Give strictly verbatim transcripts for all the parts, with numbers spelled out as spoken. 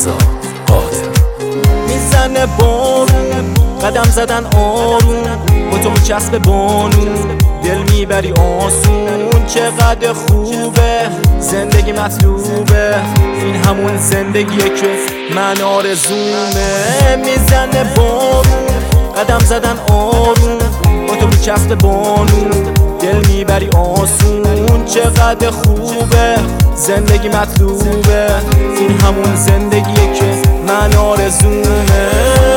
آزاد قادر. میزنه بارون قدم زدن آروم با تو میچسب بانون دل میبری آسون. چقدر خوبه زندگی مطلوبه این همون زندگیه که من آرزومه. میزنه بارون قدم زدن آروم با تو میچسب بانون دل میبری آسون. چقدر خوبه زندگی مطلوبه این همون زندگیه که من آرزومه.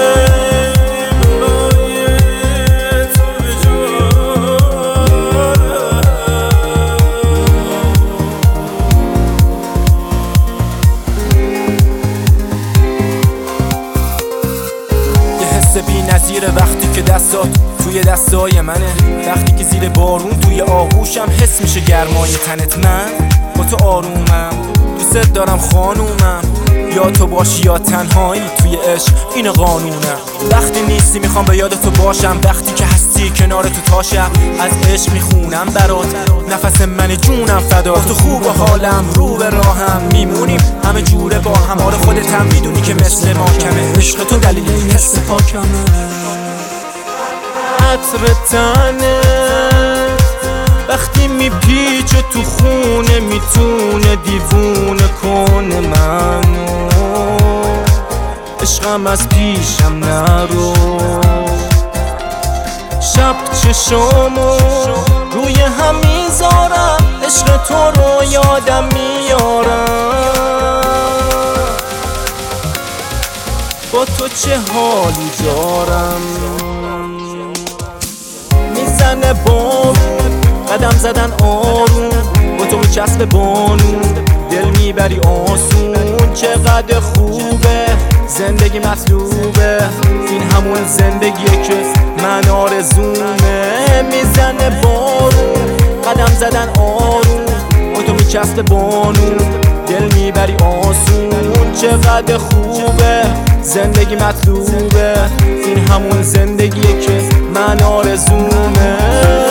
بی نظیره وقتی که دستات توی دستای منه، وقتی که زیر بارون توی آغوشم حس میشه گرمای تنت. من با تو آرومم، دوست دارم خانومم، یا تو باشی یا تنهایی توی عشق این قانونم. وقتی نیستی میخوام به یاد تو باشم، وقتی که هستی کنار تو تاشم. از عشق میخونم برات نفس من جونم فدا. تو خوب و حالم رو به راهم میمونیم همه جوره با هم. حال خودت هم میدونی که مثل ما کمه، عشق تو دلیل حس پاکمه. عطر تنه وقتی میپیچه تو خونه میتونه دیوونه کنه منو. عشقم از پیشم نرو، شب چشامو روی هم میذارم، عشق تو رو یادم میارم. با تو چه حالی دارم. میزنه بارون قدم زدن آروم با تو میچسب بانون دل میبری آسون. چقدر خوبه زندگی مطلوبه این همون زندگیه که من آرزومه. میزنه بارون قدم زدن آروم با تو میچسب بانون دل میبری آسون. چقدر خوبه زندگی مطلوبه این همون زندگیه که من آرزومه.